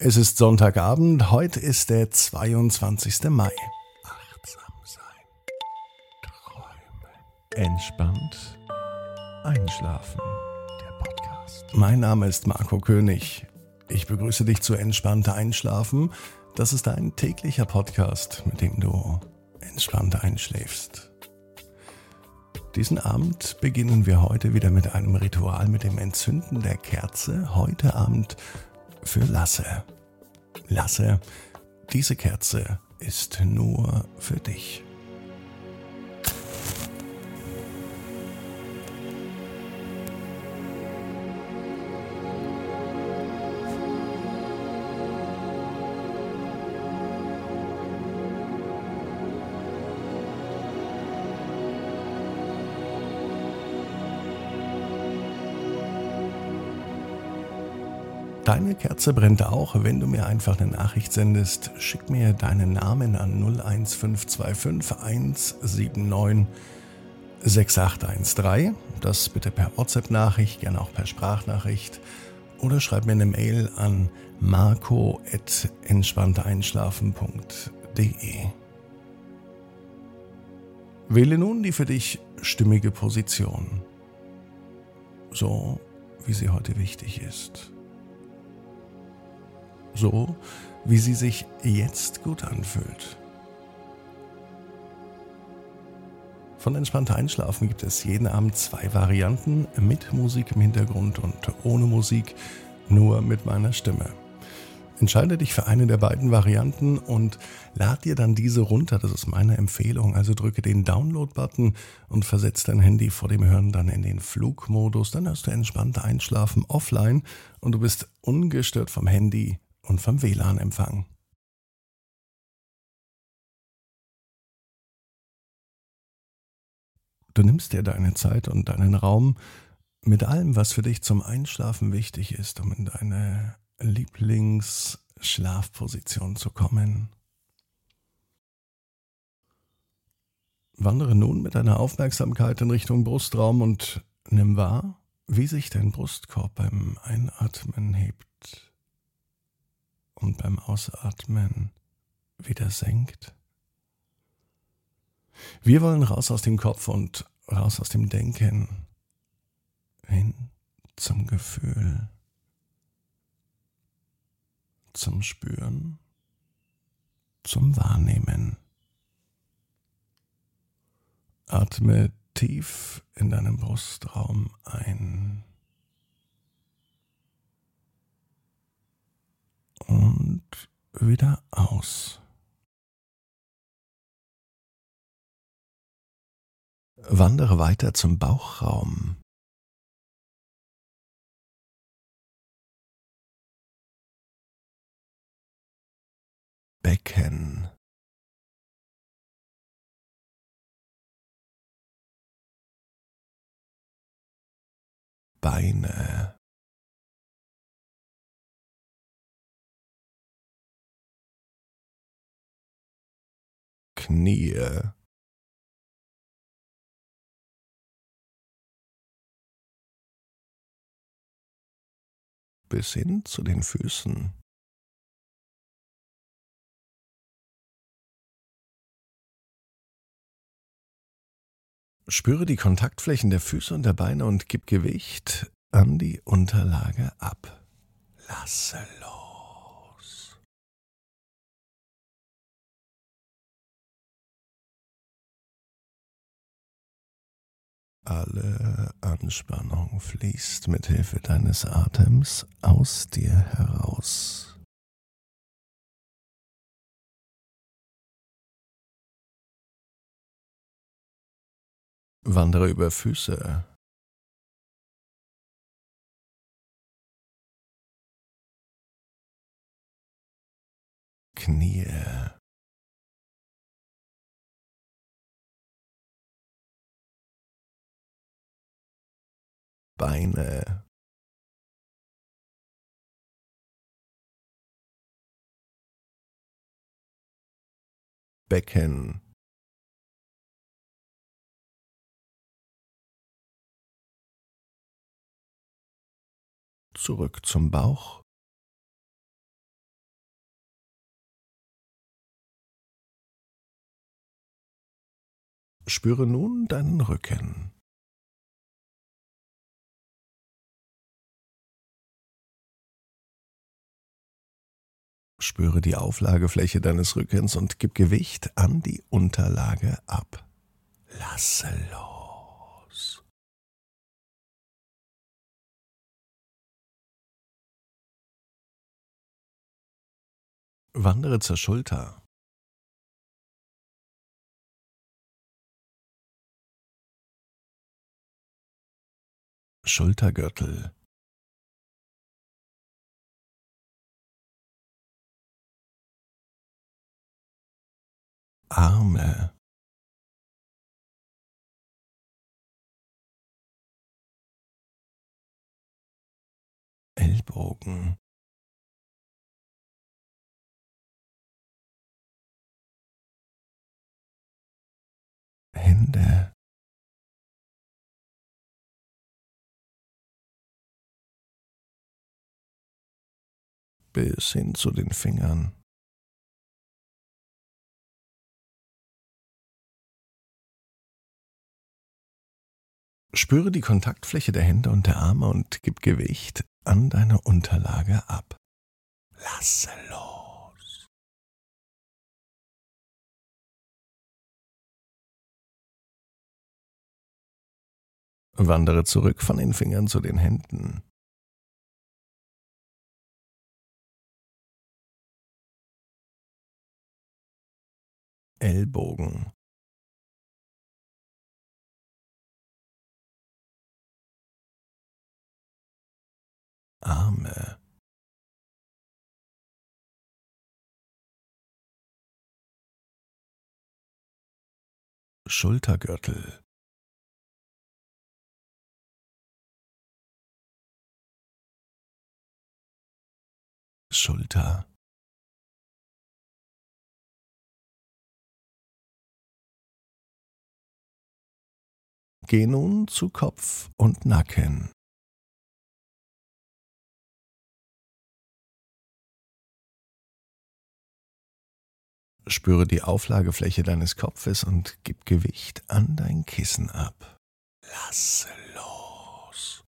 Es ist Sonntagabend, heute ist der 22. Mai. Achtsam sein, träumen, entspannt einschlafen. Der Podcast. Mein Name ist Marco König. Ich begrüße dich zu Entspannt Einschlafen. Das ist ein täglicher Podcast, mit dem du entspannt einschläfst. Diesen Abend beginnen wir heute wieder mit einem Ritual, mit dem Entzünden der Kerze. Heute Abend für Lasse. Lasse, diese Kerze ist nur für dich. Deine Kerze brennt auch, wenn du mir einfach eine Nachricht sendest. Schick mir deinen Namen an 01525 179 6813. Das bitte per WhatsApp-Nachricht, gerne auch per Sprachnachricht. Oder schreib mir eine Mail an marco@entspannteinschlafen.de. Wähle nun die für dich stimmige Position. So, wie sie heute wichtig ist. So, wie sie sich jetzt gut anfühlt. Von Entspannter Einschlafen gibt es jeden Abend 2 Varianten, mit Musik im Hintergrund und ohne Musik, nur mit meiner Stimme. Entscheide dich für eine der beiden Varianten und lad dir dann diese runter, das ist meine Empfehlung. Also drücke den Download-Button und versetze dein Handy vor dem Hören dann in den Flugmodus. Dann hörst du Entspannter Einschlafen offline und du bist ungestört vom Handy und vom WLAN-Empfang. Du nimmst dir deine Zeit und deinen Raum mit allem, was für dich zum Einschlafen wichtig ist, um in deine Lieblingsschlafposition zu kommen. Wandere nun mit deiner Aufmerksamkeit in Richtung Brustraum und nimm wahr, wie sich dein Brustkorb beim Einatmen hebt und beim Ausatmen wieder senkt. Wir wollen raus aus dem Kopf und raus aus dem Denken, hin zum Gefühl, zum Spüren, zum Wahrnehmen. Atme tief in deinen Brustraum ein und wieder aus. Wandere weiter zum Bauchraum. Becken. Beine. Knie. Bis hin zu den Füßen. Spüre die Kontaktflächen der Füße und der Beine und gib Gewicht an die Unterlage ab. Lasse los. Alle Anspannung fließt mit Hilfe deines Atems aus dir heraus. Wandere über Füße, Knie, Beine, Becken, zurück zum Bauch, Spüre nun deinen Rücken. Spüre die Auflagefläche deines Rückens und gib Gewicht an die Unterlage ab. Lasse los. Wandere zur Schulter. Schultergürtel. Arme. Ellbogen. Hände. Bis hin zu den Fingern. Spüre die Kontaktfläche der Hände und der Arme und gib Gewicht an deine Unterlage ab. Lasse los. Wandere zurück von den Fingern zu den Händen. Ellbogen. Arme. Schultergürtel. Schulter. Geh nun zu Kopf und Nacken. Spüre die Auflagefläche deines Kopfes und gib Gewicht an dein Kissen ab. Lasse los.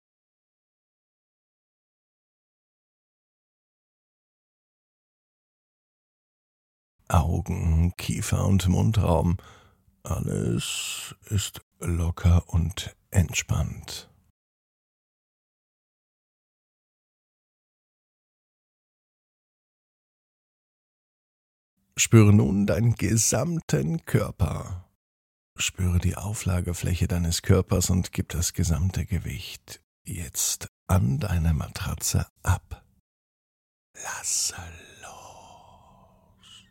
Augen, Kiefer und Mundraum. Alles ist locker und entspannt. Spüre nun deinen gesamten Körper. Spüre die Auflagefläche deines Körpers und gib das gesamte Gewicht jetzt an deine Matratze ab. Lasse los.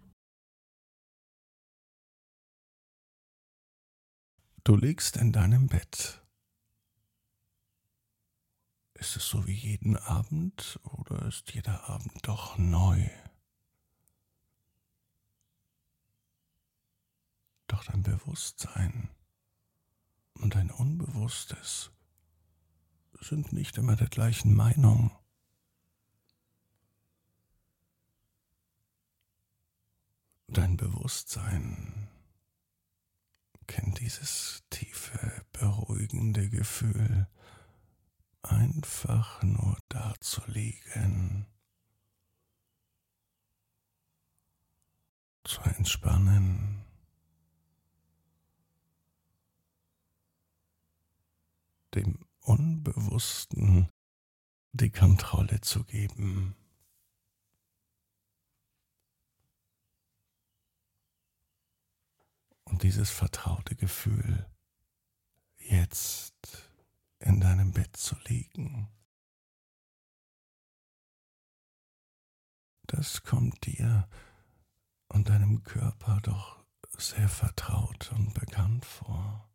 Du liegst in deinem Bett. Ist es so wie jeden Abend oder ist jeder Abend doch neu? Doch dein Bewusstsein und dein Unbewusstes sind nicht immer der gleichen Meinung. Dein Bewusstsein kennt dieses tiefe, beruhigende Gefühl, einfach nur da zu liegen, zu entspannen, dem Unbewussten die Kontrolle zu geben. Und dieses vertraute Gefühl, jetzt in deinem Bett zu liegen, das kommt dir und deinem Körper doch sehr vertraut und bekannt vor.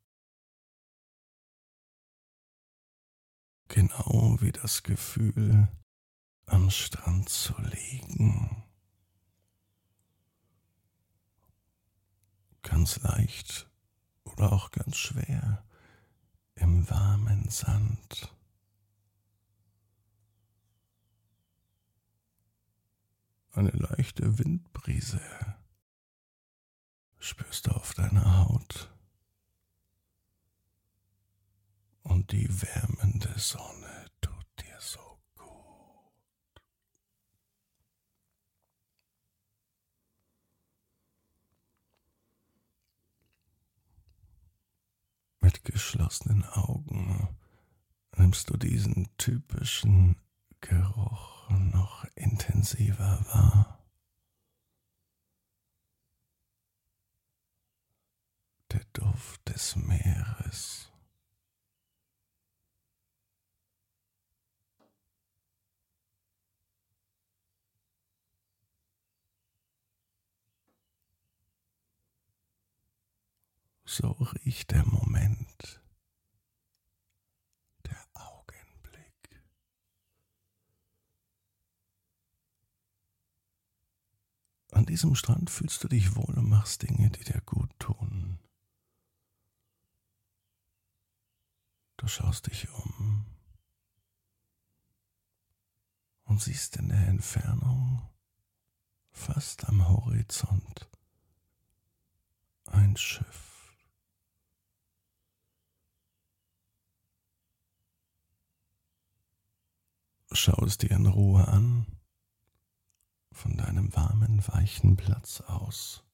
Genau wie das Gefühl, am Strand zu liegen. Ganz leicht oder auch ganz schwer im warmen Sand. Eine leichte Windbrise spürst du auf deiner Haut und die wärmende Sonne tut dir so gut. Mit geschlossenen Augen nimmst du diesen typischen Geruch noch intensiver wahr. Der Duft des Meeres. So riecht der Moment, der Augenblick. An diesem Strand fühlst du dich wohl und machst Dinge, die dir gut tun. Du schaust dich um und siehst in der Entfernung, fast am Horizont, ein Schiff. Schau es dir in Ruhe an, von deinem warmen, weichen Platz aus.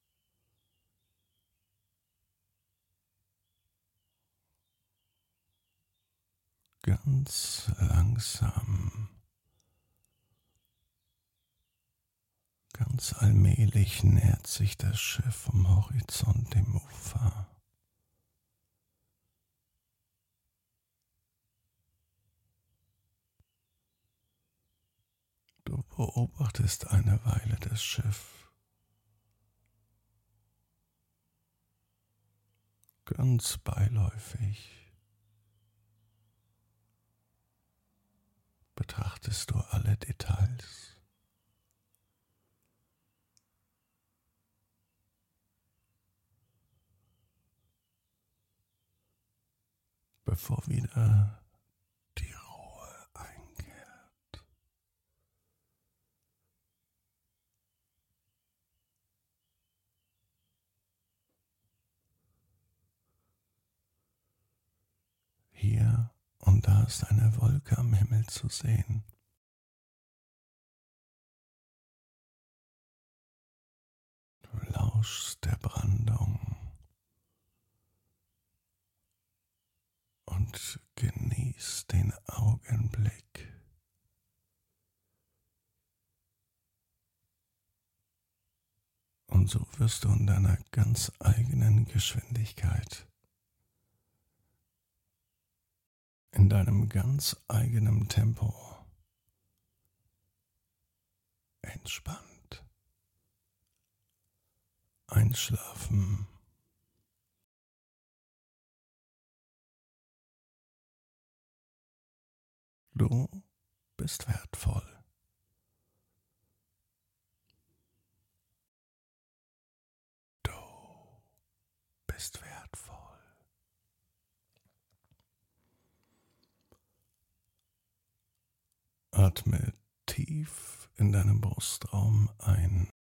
Ganz langsam, ganz allmählich nähert sich das Schiff vom Horizont dem Ufer. Du beobachtest eine Weile das Schiff. Ganz beiläufig betrachtest du alle Details. Bevor wieder die Ruhe einkehrt. Hier und da ist eine Wolke am Himmel zu sehen. Du lauschst der Brandung und genießt den Augenblick. Und so wirst du in deiner ganz eigenen Geschwindigkeit, in deinem ganz eigenen Tempo entspannt einschlafen. Du bist wertvoll. Du bist wertvoll. Atme tief in deinem Brustraum ein